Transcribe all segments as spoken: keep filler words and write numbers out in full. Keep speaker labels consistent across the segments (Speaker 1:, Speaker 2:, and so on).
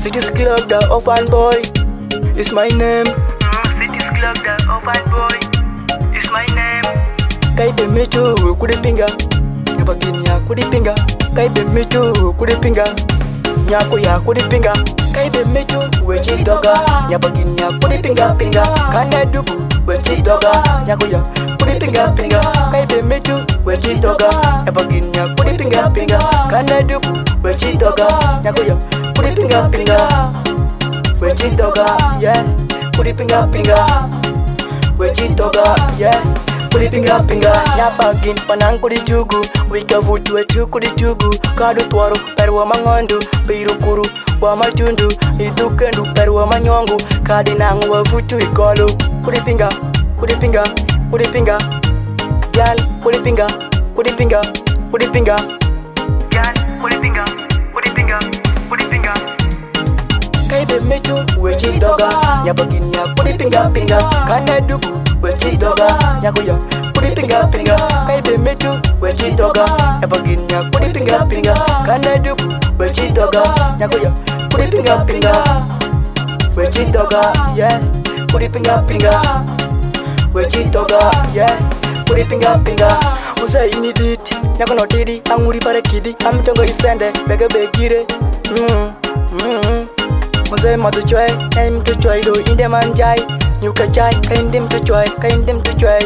Speaker 1: City's Club, the orphan boy, is my name.
Speaker 2: City's Club, the orphan boy, is my name.
Speaker 1: Kaibe mitu kudipinga, nyabaginya kudipinga. Kaibe mitu kudipinga, nyako ya kudipinga. Kaibe mitu wechi doga, nyabaginya kudipinga pinga. Kane dubu wechi doga, nyako ya kudipinga pinga. Kaibe mitu wechi doga, nyabaginya kudipinga pinga. Kane dubu wechi doga, nyako ya kudipinga pinga. Wechi doga, yeah, kudipinga pinga. Wechi doga, yeah. Kudi pinga pinga, nyapagin panang kudi chugu. Wika vutu etu kudi chugu. Kadu tuaru perwa mangondu. Biru kuru wa majundu. Itu kendu perwa manyongu. Kadi nangu wa vutu ikolu. Kudi pinga, kudi pinga, kudi pinga. Gal, kudi pinga, kudi pinga, kudi pinga.
Speaker 2: Gal, kudi pinga, kudi pinga, kudi pinga.
Speaker 1: Kaibe mechu wechi doga, nyapagin ya kudi pinga pinga. Kane dubu wechi doga, nyako ya kudi pinga pinga. Kaibe mechu wechi doga, nyapagin ya kudi pinga pinga. Kane dubu wechi doga, nyako ya kudi pinga pinga. Wechi doga, yeah, kudi pinga pinga. Wechi doga, yeah, kudi pinga pinga. Usa ini dit, nyako no tidi, anguri pare kidi. Amitongo isende, bege begire. Mm, mm. Mose madu choi, kaim to choi do inde manjai. Nyuka chai, kain dim to choi, kain dim to choi.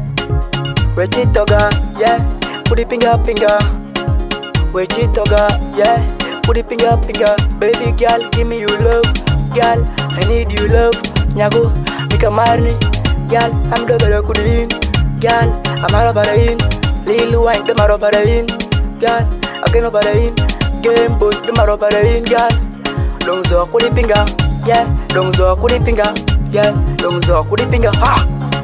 Speaker 1: Wechi toga, yeah, kudi pinga pinga. Wechi toga, yeah, kudi pinga pinga. Baby girl, give me your love, girl, I need your love. Nyago, mika marni, girl, I'm the better kudin, girl, I'm out of barain. Lil wine, the maro barain, girl, I can't barain. Game boy, the maro barain, girl. Dong zo kudi pinga, yeah, dong zo kudi pinga, yeah, dong zo kudi pinga, ha.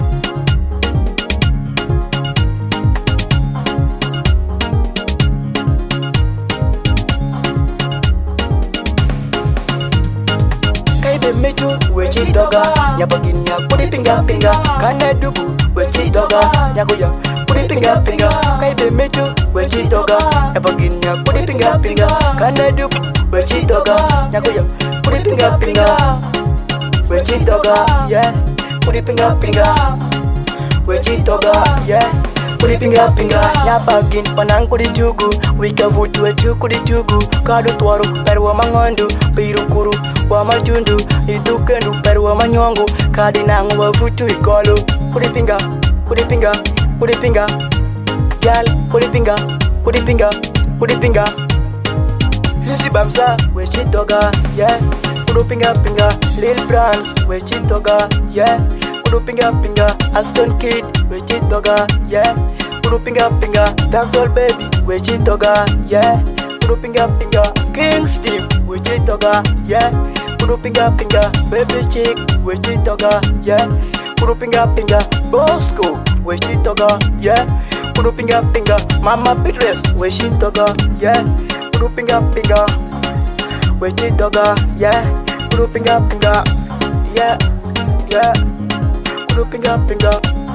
Speaker 1: Kaibe mechu wechi doga, nyapagin ya kudi pinga pinga. Kane dubu wechi doga, nyako ya kudi pinga pinga. Kaibe mechu wechi doga, nyapagin ya kudi pinga pinga. Kane dubu wechi doga, nyako ya kudi pinga pinga. Wechi doga, yeah, kudi pinga pinga. Wechi doga, yeah, kudi pinga pinga. Nyapagin panang kudi chugu. Wika vutu etu kudi chugu. Kadu tuaru perwa mangondu. Biru kuru wa majundu. Itu kendu perwa manyongu. Kadi nangu wa vutu ikolu. Kudi pinga, kudi pinga, kudi pinga. Gal, kudi pinga, kudi pinga, kudi pinga. Hisi bamsa, wechi doga, yeah. Kudu pinga pinga, Lil Brands, wechi doga, yeah. Kudu pinga pinga, Aston Kid, wechi doga, yeah. Kudu pinga pinga, Dancehall Baby, wechi doga, yeah. Kudu pinga pinga, King Steve, wechi doga, yeah. Kudu pinga pinga, Baby Chick, wechi doga, yeah. Kudu pinga pinga, Bosco, wechi doga, yeah. Kudu pinga pinga, Mama Beatrice, wechi doga, yeah. Kudu pinga pinga, wechi doga, yeah. Kudu pinga pinga, yeah, yeah. Kudu pinga pinga.